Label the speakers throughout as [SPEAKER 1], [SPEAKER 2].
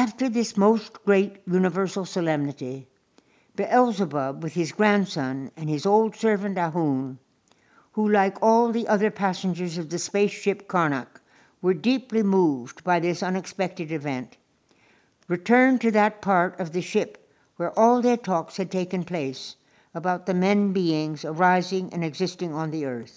[SPEAKER 1] After this most great universal solemnity, Beelzebub with his grandson and his old servant Ahun, who like all the other passengers of the spaceship Karnak were deeply moved by this unexpected event, returned to that part of the ship where all their talks had taken place about the men beings arising and existing on the earth.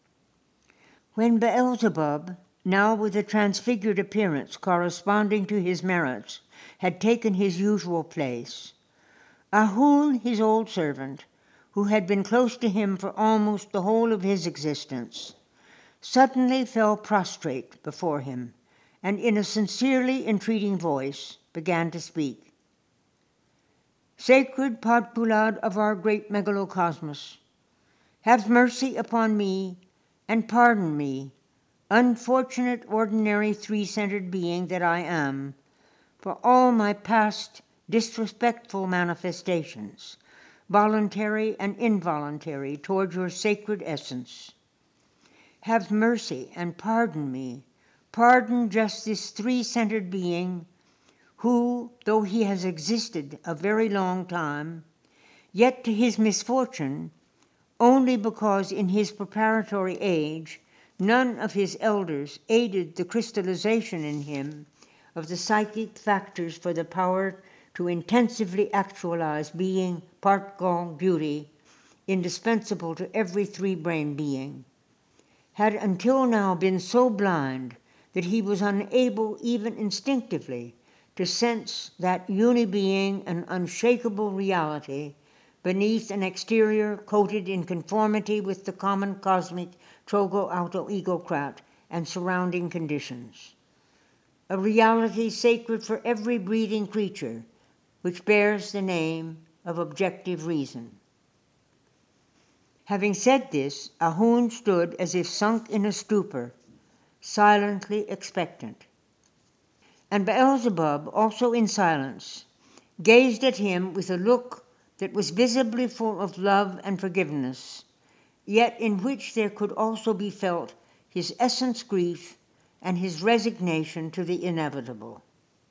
[SPEAKER 1] When Beelzebub, now with a transfigured appearance corresponding to his merits, had taken his usual place, Ahun, his old servant, who had been close to him for almost the whole of his existence, suddenly fell prostrate before him, and in a sincerely entreating voice began to speak. "Sacred Podpulad of our great megalocosmos, have mercy upon me and pardon me, unfortunate ordinary three-centered being that I am, for all my past disrespectful manifestations, voluntary and involuntary, toward your sacred essence. Have mercy and pardon me. Pardon just this three-centered being who, though he has existed a very long time, yet to his misfortune, only because in his preparatory age none of his elders aided the crystallization in him of the psychic factors for the power to intensively actualize being part God beauty, indispensable to every three-brain being, had until now been so blind that he was unable even instinctively to sense that uni-being and unshakable reality beneath an exterior coated in conformity with the common cosmic trogo-auto-egocrat and surrounding conditions. A reality sacred for every breathing creature, which bears the name of objective reason." Having said this, Ahun stood as if sunk in a stupor, silently expectant. And Beelzebub, also in silence, gazed at him with a look that was visibly full of love and forgiveness, yet in which there could also be felt his essence grief and his resignation to the inevitable.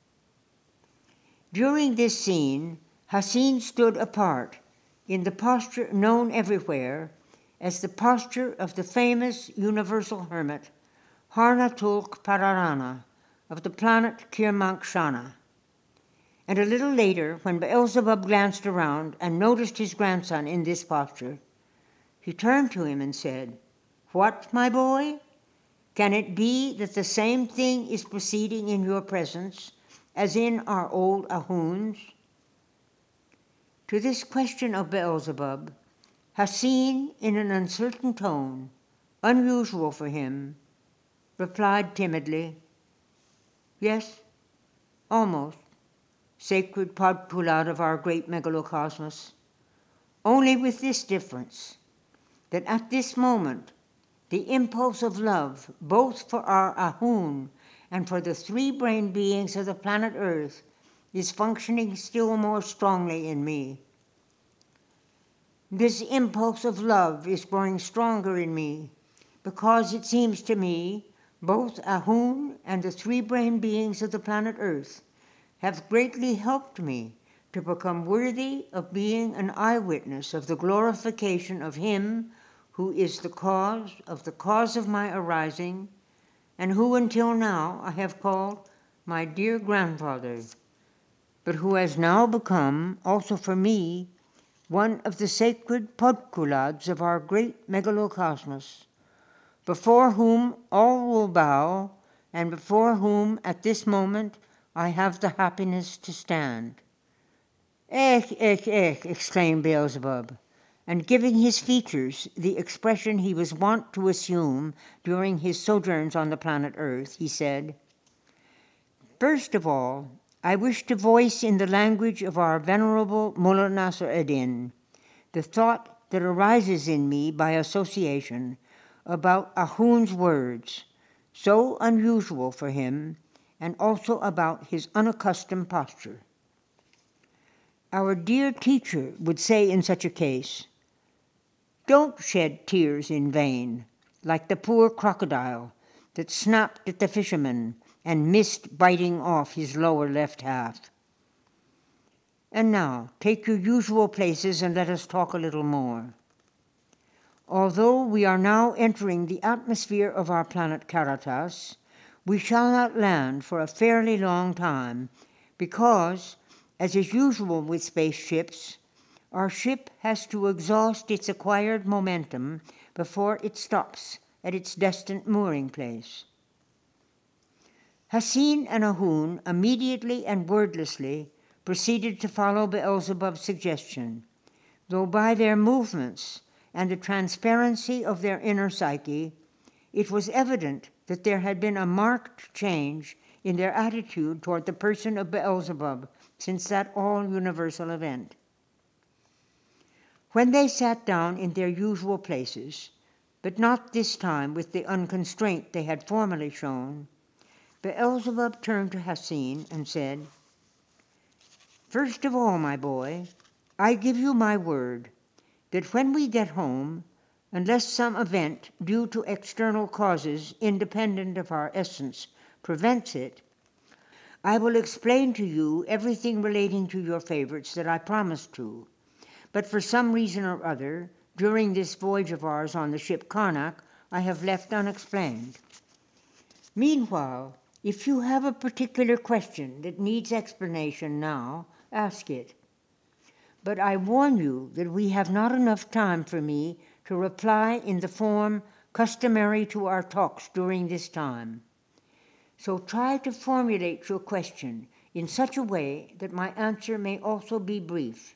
[SPEAKER 1] During this scene, Hassin stood apart in the posture known everywhere as the posture of the famous universal hermit Harnatulk Pararana of the planet Kirmank-Shana. And a little later, when Beelzebub glanced around and noticed his grandson in this posture, he turned to him and said, "What, my boy? Can it be that the same thing is proceeding in your presence as in our old Ahun's?" To this question of Beelzebub, Hassin, in an uncertain tone, unusual for him, replied timidly, "Yes, almost, sacred Podpulad of our great megalocosmos, only with this difference, that at this moment the impulse of love, both for our Ahun and for the three-brain beings of the planet Earth, is functioning still more strongly in me. This impulse of love is growing stronger in me because it seems to me both Ahun and the three-brain beings of the planet Earth have greatly helped me to become worthy of being an eyewitness of the glorification of Him who is the cause of my arising, and who until now I have called my dear grandfather, but who has now become, also for me, one of the sacred Podpulads of our great megalocosmos, before whom all will bow, and before whom at this moment I have the happiness to stand." "Ech, ech, ech," exclaimed Beelzebub, and giving his features the expression he was wont to assume during his sojourns on the planet Earth, he said, "First of all, I wish to voice in the language of our venerable Mullah Nasr Eddin the thought that arises in me by association about Ahun's words, so unusual for him, and also about his unaccustomed posture. Our dear teacher would say in such a case, 'Don't shed tears in vain, like the poor crocodile that snapped at the fisherman and missed biting off his lower left half. And now, take your usual places and let us talk a little more. Although we are now entering the atmosphere of our planet Caritas, we shall not land for a fairly long time because, as is usual with spaceships, our ship has to exhaust its acquired momentum before it stops at its destined mooring place. Hassin and Ahun immediately and wordlessly proceeded to follow Beelzebub's suggestion, though by their movements and the transparency of their inner psyche, it was evident that there had been a marked change in their attitude toward the person of Beelzebub since that all-universal event. When they sat down in their usual places, but not this time with the unconstraint they had formerly shown, Beelzebub turned to Hassin and said, "First of all, my boy, I give you my word that when we get home, unless some event due to external causes independent of our essence prevents it, I will explain to you everything relating to your favorites that I promised to. But for some reason or other, during this voyage of ours on the ship Karnak, I have left unexplained. Meanwhile, if you have a particular question that needs explanation now, ask it. But I warn you that we have not enough time for me to reply in the form customary to our talks during this time. So try to formulate your question in such a way that my answer may also be brief.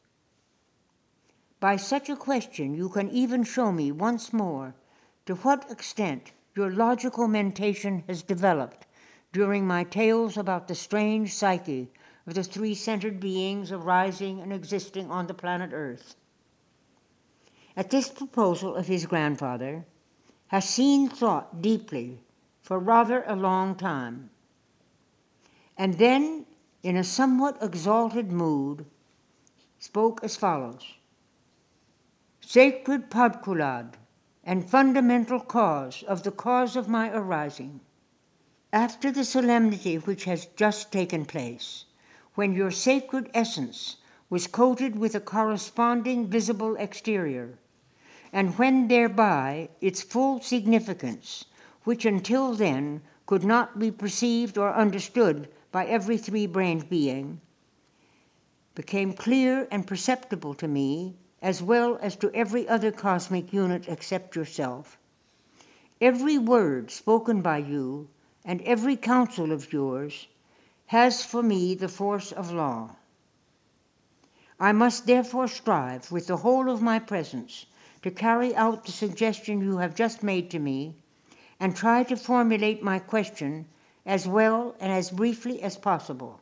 [SPEAKER 1] By such a question, you can even show me once more to what extent your logical mentation has developed during my tales about the strange psyche of the three-centered beings arising and existing on the planet Earth." At this proposal of his grandfather, Hassin thought deeply for rather a long time, and then, in a somewhat exalted mood, spoke as follows: "Sacred Padkulad and fundamental cause of the cause of my arising, after the solemnity which has just taken place, when your sacred essence was coated with a corresponding visible exterior, and when thereby its full significance, which until then could not be perceived or understood by every three-brained being, became clear and perceptible to me, as well as to every other cosmic unit except yourself. Every word spoken by you and every counsel of yours has for me the force of law. I must therefore strive with the whole of my presence to carry out the suggestion you have just made to me and try to formulate my question as well and as briefly as possible.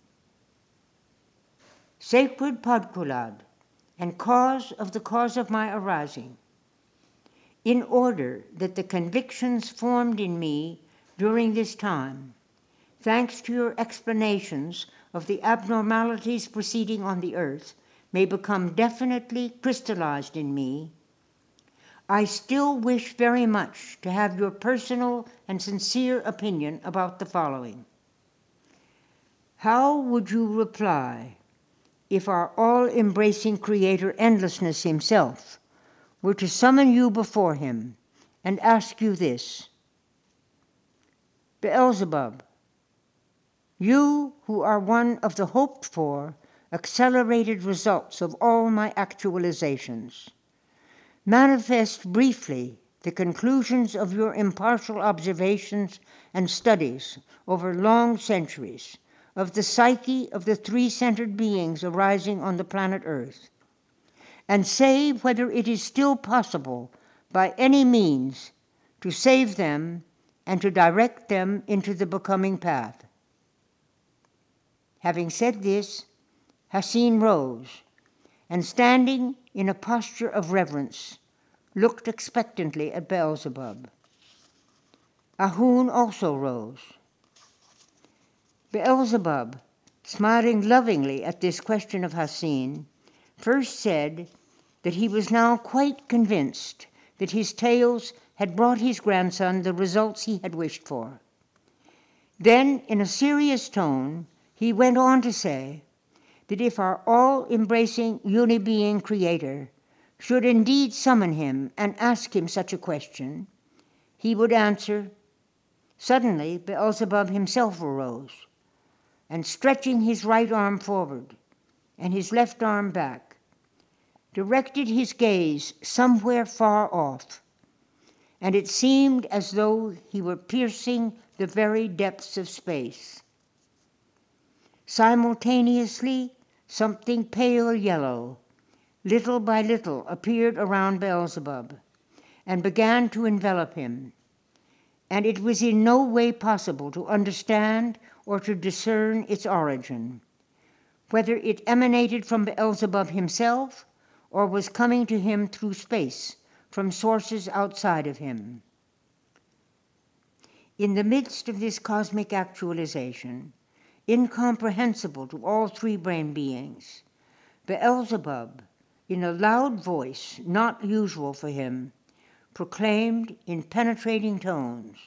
[SPEAKER 1] Sacred Padkulad and cause of the cause of my arising, in order that the convictions formed in me during this time, thanks to your explanations of the abnormalities proceeding on the earth, may become definitely crystallized in me, I still wish very much to have your personal and sincere opinion about the following. How would you reply if our all-embracing Creator Endlessness himself were to summon you before him and ask you this: Beelzebub, you who are one of the hoped-for, accelerated results of all my actualizations, manifest briefly the conclusions of your impartial observations and studies over long centuries of the psyche of the three-centered beings arising on the planet Earth, and say whether it is still possible by any means to save them and to direct them into the becoming path. Having said this, Hassin rose, and standing in a posture of reverence, looked expectantly at Beelzebub. Ahun also rose. Beelzebub, smiling lovingly at this question of Hassin, first said that he was now quite convinced that his tales had brought his grandson the results he had wished for. Then, in a serious tone, he went on to say that if our all-embracing uni-being Creator should indeed summon him and ask him such a question, he would answer. Suddenly, Beelzebub himself arose, and stretching his right arm forward and his left arm back, directed his gaze somewhere far off, and it seemed as though he were piercing the very depths of space. Simultaneously, something pale yellow, little by little, appeared around Beelzebub and began to envelop him, and it was in no way possible to understand or to discern its origin, whether it emanated from Beelzebub himself or was coming to him through space from sources outside of him. In the midst of this cosmic actualization, incomprehensible to all three-brain beings, Beelzebub, in a loud voice not usual for him, proclaimed in penetrating tones,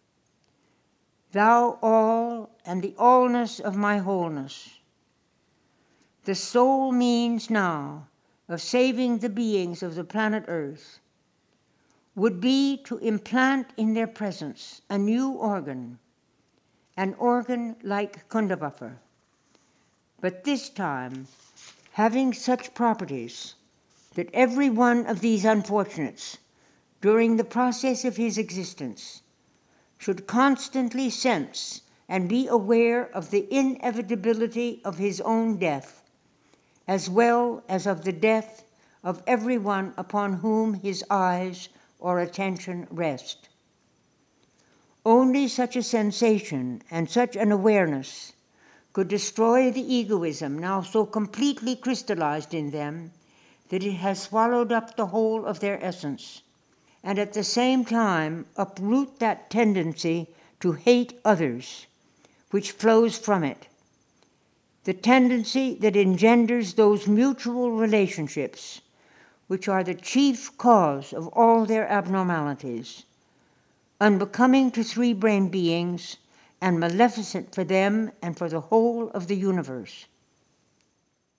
[SPEAKER 1] "Thou all and the allness of my wholeness, the sole means now of saving the beings of the planet Earth would be to implant in their presence a new organ, an organ like Kundabuffer, but this time having such properties that every one of these unfortunates, during the process of his existence, should constantly sense and be aware of the inevitability of his own death, as well as of the death of everyone upon whom his eyes or attention rest. Only such a sensation and such an awareness could destroy the egoism now so completely crystallized in them that it has swallowed up the whole of their essence, and at the same time uproot that tendency to hate others which flows from it, the tendency that engenders those mutual relationships which are the chief cause of all their abnormalities, unbecoming to three-brain beings and maleficent for them and for the whole of the universe.